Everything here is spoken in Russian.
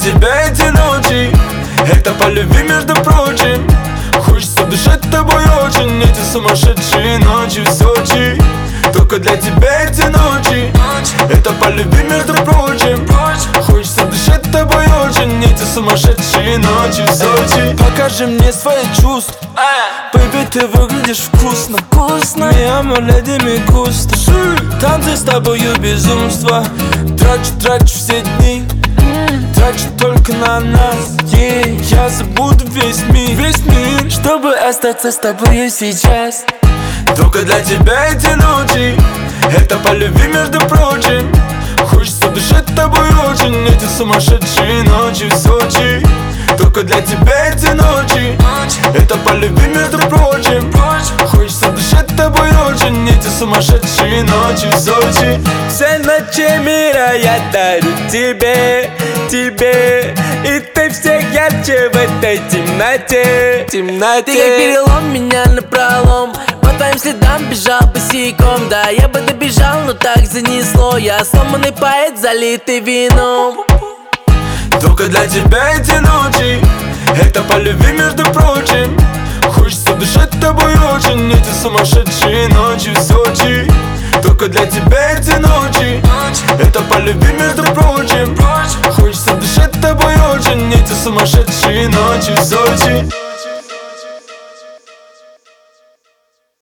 тебя эти ночи, это по любви, между прочим. Хочется дышать тобой очень, эти сумасшедшие ночи в Сочи. Только для тебя эти ночи, это по любви, между прочим. Хочется дышать тобой очень, эти сумасшедшие ночи в Сочи. Покажи мне свои чувства, baby, ты выглядишь вкусно. Mi amor, леди ми густо. Танцы с тобою безумство. Трачу все дни, трачу только на нас. Я забуду весь мир, чтобы остаться с тобою сейчас. Только для тебя эти ночи, это по любви, между прочим. Хочется дышать тобой очень, эти сумасшедшие ночи в Сочи. Только для тебя эти ночи, это по любви, между прочим. Хочется дышать тобой очень, эти сумасшедшие ночи в Сочи. Все ночи мира я дарю тебе, тебе. И ты все ярче в этой темноте, темноте. Ты как перелом, меня напролом. По твоим следам бежал босиком. Да, я бы добежал, но так занесло. Я сломанный поэт, залитый вином. Только для тебя эти ночи, это по любви, между прочим. Хочется дышать тобой очень, эти сумасшедшие ночи в Сочи. Только для тебя эти ночи, это по любви, между прочим. Хочется дышать тобой очень, эти сумасшедшие ночи в Сочи.